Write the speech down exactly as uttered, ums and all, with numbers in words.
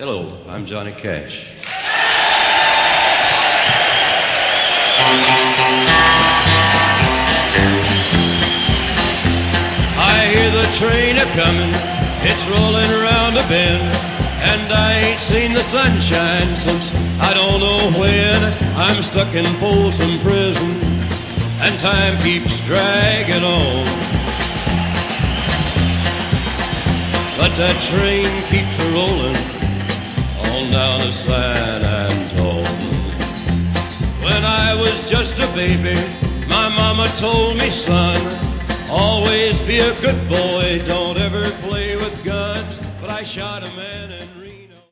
Hello, I'm Johnny Cash. I hear the train a-comin', it's rolling around a bend, and I ain't seen the sunshine since I don't know when. I'm stuck in Folsom Prison, and time keeps dragging on. But that train keeps a-rollin' on down to San Antone. When I was just a baby, my mama told me, son, always be a good boy, don't ever play with guns. But I shot a man and